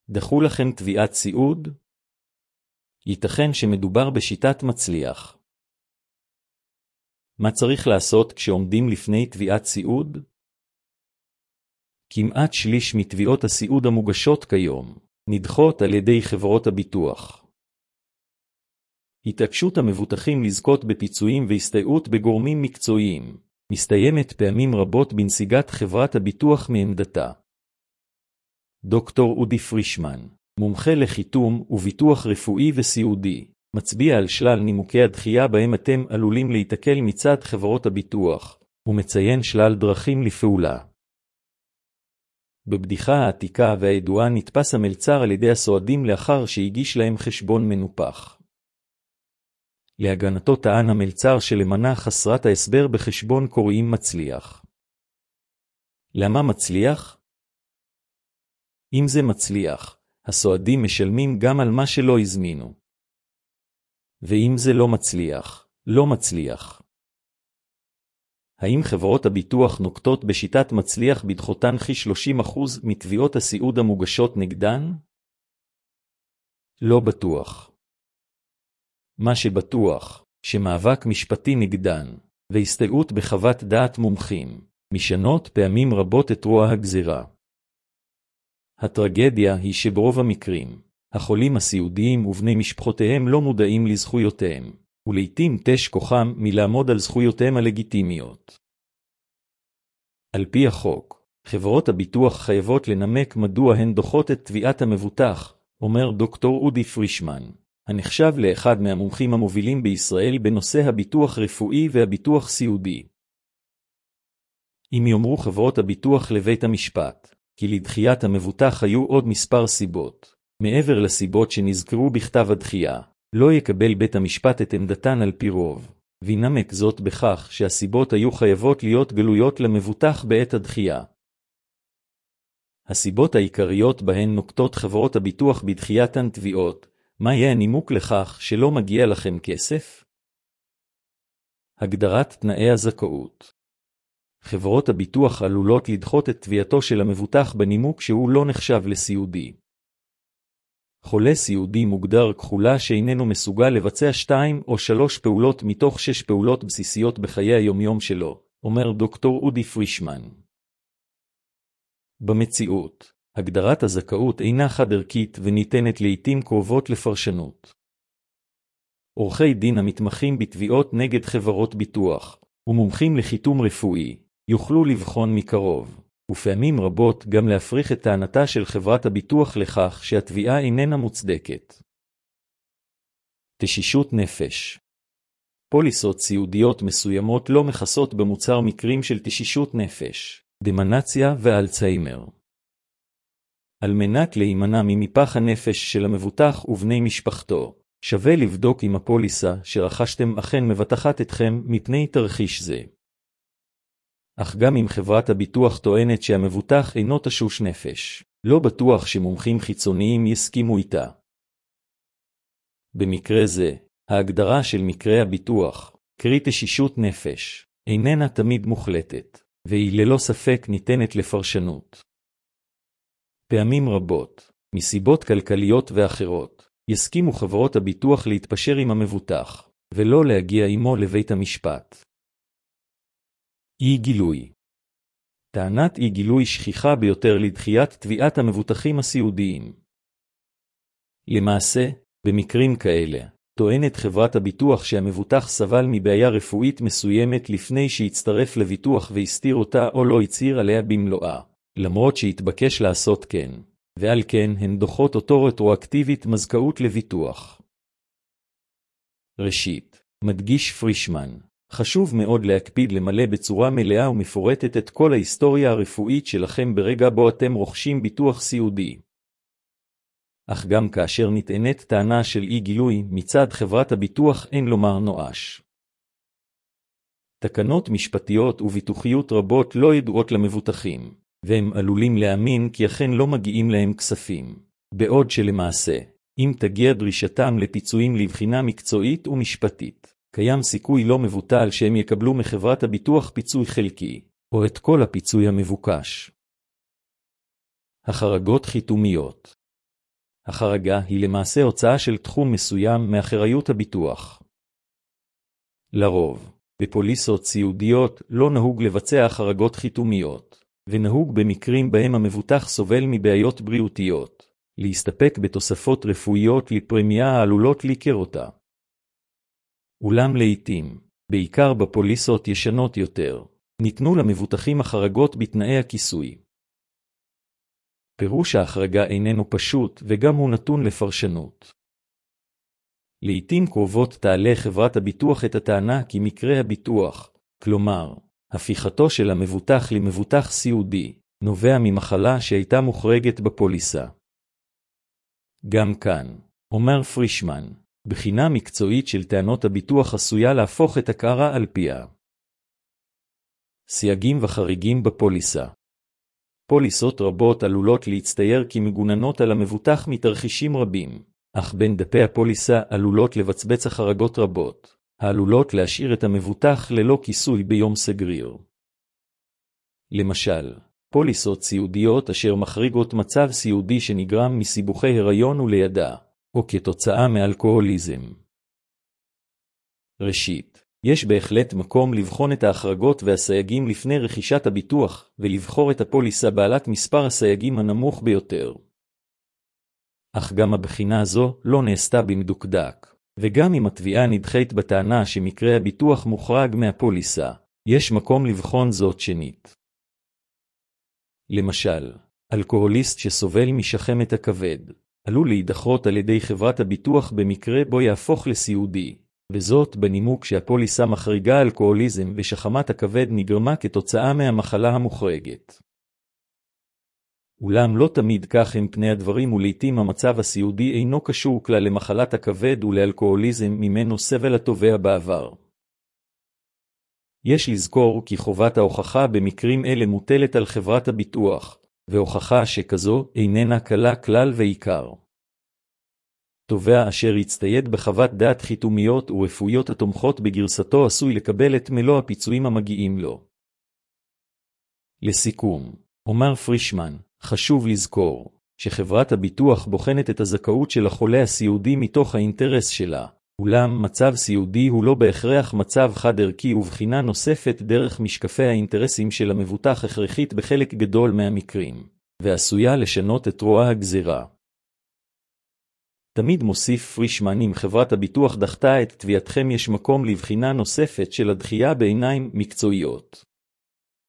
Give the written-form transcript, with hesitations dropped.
דחו לכם תביעת סיעוד? ייתכן שמדובר בשיטת מצליח. מה צריך לעשות כשעומדים לפני תביעת סיעוד? כמעט שליש מתביעות הסיעוד המוגשות כיום נדחות על ידי חברות הביטוח. התעקשות המבוטחים לזכות בפיצויים והסתייעות בגורמים מקצועיים מסתיימת פעמים רבות בנסיגת חברת הביטוח מעמדתה. דוקטור אודי פרישמן, מומחה לחיתום וביטוח רפואי וסיעודי, מצביע על שלל נימוקי הדחייה בהם אתם עלולים להתקל מצד חברות הביטוח, ומציין שלל דרכים לפעולה. בבדיחה העתיקה והידועה נתפס המלצר על ידי הסועדים לאחר שהגיש להם חשבון מנופח. להגנתו טען המלצר שלמנה חסרת ההסבר בחשבון קוראים מצליח. למה מצליח? אם זה מצליח, הסועדים משלמים גם על מה שלא הזמינו. ואם זה לא מצליח, לא מצליח. האם חברות הביטוח נוקטות בשיטת מצליח בדחותן כ-30% מתביעות הסיעוד המוגשות נגדן? לא בטוח. מה שבטוח, שמאבק משפטי נגדן, והסתייעות בחוות דעת מומחים, משנות פעמים רבות את רוע הגזירה. הטרגדיה היא שברוב המקרים, החולים הסיעודיים ובני משפחותיהם לא מודעים לזכויותיהם, ולעיתים תש כוחם מלעמוד על זכויותיהם הלגיטימיות. על פי החוק, חברות הביטוח חייבות לנמק מדוע הן דוחות את תביעת המבוטח, אומר דוקטור אודי פרישמן, הנחשב לאחד מהמומחים המובילים בישראל בנושא הביטוח רפואי והביטוח סיעודי. אם יאמרו חברות הביטוח לבית המשפט, כי לדחיית המבוטח היו עוד מספר סיבות, מעבר לסיבות שנזכרו בכתב הדחייה, לא יקבל בית המשפט את עמדתן על פי רוב, וינמק זאת בכך שהסיבות היו חייבות להיות גלויות למבוטח בעת הדחייה. הסיבות העיקריות בהן נוקטות חברות הביטוח בדחייתן תביעות, מה יהיה הנימוק לכך שלא מגיע לכם כסף? הגדרת תנאי הזכאות. חברות הביטוח עלולות לדחות את תביעתו של המבוטח בנימוק שהוא לא נחשב לסיעודי. חולה סיעודי מוגדר כחולה שאיננו מסוגל לבצע 2 או 3 פעולות מתוך 6 פעולות בסיסיות בחיי היומיום שלו, אומר דוקטור אודי פרישמן. במציאות, הגדרת הזכאות אינה חד-ערכית וניתנת לעתים קרובות לפרשנות. עורכי דין המתמחים בתביעות נגד חברות ביטוח, ומומחים לחיתום רפואי, יוכלו לבחון מקרוב, ופעמים רבות גם להפריך את טענתה של חברת הביטוח לכך שהתביעה איננה מוצדקת. תשישות נפש. פוליסות סיעודיות מסוימות לא מכסות במוצר מקרים של תשישות נפש, דמנציה ואלצהיימר. על מנת להימנע ממפח הנפש של המבוטח ובני משפחתו, שווה לבדוק אם הפוליסה שרכשתם אכן מבטחת אתכם מפני תרחיש זה. אך גם אם חברת הביטוח טוענת שהמבוטח אינו תשוש נפש, לא בטוח שמומחים חיצוניים יסכימו איתה. במקרה זה, ההגדרה של מקרה הביטוח, קרי תשישות נפש, איננה תמיד מוחלטת, והיא ללא ספק ניתנת לפרשנות. פעמים רבות, מסיבות כלכליות ואחרות, יסכימו חברות הביטוח להתפשר עם המבוטח, ולא להגיע עמו לבית המשפט. אי גילוי. טענת אי גילוי שכיחה ביותר לדחיית תביעת המבוטחים הסיעודיים. למעשה, במקרים כאלה, טוענת חברת הביטוח שהמבוטח סבל מבעיה רפואית מסוימת לפני שהצטרף לביטוח והסתיר אותה או לא הצהיר עליה במלואה, למרות שהתבקש לעשות כן, ועל כן הן דוחות אותו רטרואקטיבית מזכאות לביטוח. ראשית, מדגיש פרישמן, חשוב מאוד להקפיד למלא בצורה מלאה ומפורטת את כל ההיסטוריה הרפואית שלכם ברגע בו אתם רוכשים ביטוח סיעודי. אך גם כאשר נטענת טענה של אי גילוי מצד חברת הביטוח אין לומר נואש. תקנות משפטיות וביטוחיות רבות לא ידועות למבוטחים, והם עלולים להאמין כי אכן לא מגיעים להם כספים, בעוד שלמעשה, אם תגיע דרישתם לפיצויים לבחינה מקצועית ומשפטית, קיים סיכוי לא מבוטל שהם יקבלו מחברת הביטוח פיצוי חלקי, או את כל הפיצוי המבוקש. החרגות חיתומיות. החרגה היא למעשה הוצאה של תחום מסוים מאחריות הביטוח. לרוב, בפוליסות סיעודיות לא נהוג לבצע חרגות חיתומיות, ונהוג במקרים בהם המבוטח סובל מבעיות בריאותיות, להסתפק בתוספות רפואיות לפרמיה העלולות להכיר אותה. אולם לעתים, בעיקר בפוליסות ישנות יותר, ניתנו למבוטחים החרגות בתנאי הכיסוי. פירוש ההחרגה איננו פשוט וגם הוא נתון לפרשנות. לעתים קרובות תעלה חברת הביטוח את הטענה כי מקרה הביטוח, כלומר, הפיכתו של המבוטח למבוטח סיעודי, נובע ממחלה שהייתה מוחרגת בפוליסה. גם כאן, אומר פרישמן, בחינה מקצועית של טענות הביטוח עשויה להפוך את הקערה על פיה. סייגים וחריגים בפוליסה. פוליסות רבות עלולות להצטייר כמגוננות על המבוטח מתרחישים רבים, אך בין דפי הפוליסה עלולות לבצבץ החרגות רבות, העלולות להשאיר את המבוטח ללא כיסוי ביום סגריר. למשל, פוליסות סיעודיות אשר מחריגות מצב סיעודי שנגרם מסיבוכי הריון ולידה, או כתוצאה מאלכוהוליזם. ראשית, יש בהחלט מקום לבחון את ההחרגות והסייגים לפני רכישת הביטוח, ולבחור את הפוליסה בעלת מספר הסייגים הנמוך ביותר. אך גם הבחינה הזו לא נעשתה במדוקדק, וגם אם התביעה נדחית בטענה שמקרה הביטוח מוחרג מהפוליסה, יש מקום לבחון זאת שנית. למשל, אלכוהוליסט שסובל משחמת הכבד, עלול להידחות על ידי חברת הביטוח במקרה בו יהפוך לסיעודי, וזאת בנימוק שהפוליסה מחריגה אלכוהוליזם ושחמת הכבד נגרמה כתוצאה מהמחלה המוחרגת. אולם לא תמיד כך הם פני הדברים ולעתים המצב הסיעודי אינו קשור כלל למחלת הכבד ולאלכוהוליזם ממנו סבל התובע בעבר. יש לזכור כי חובת ההוכחה במקרים אלה מוטלת על חברת הביטוח, והוכחה שכזו איננה קלה כלל ועיקר. תובע אשר יצטייד בחוות דעת חיתומיות ורפואיות התומכות בגרסתו עשוי לקבל את מלוא הפיצויים המגיעים לו. לסיכום, אומר פרישמן, חשוב לזכור שחברת הביטוח בוחנת את הזכאות של החולה הסיעודי מתוך האינטרס שלה, אולם מצב סיעודי הוא לא בהכרח מצב חד ערכי ובחינה נוספת דרך משקפי האינטרסים של המבוטח הכרחית בחלק גדול מהמקרים, ועשויה לשנות את רוע הגזירה. תמיד מוסיף פרישמן אם חברת הביטוח דחתה את תביעתכם יש מקום לבחינה נוספת של הדחייה בעיניים מקצועיות.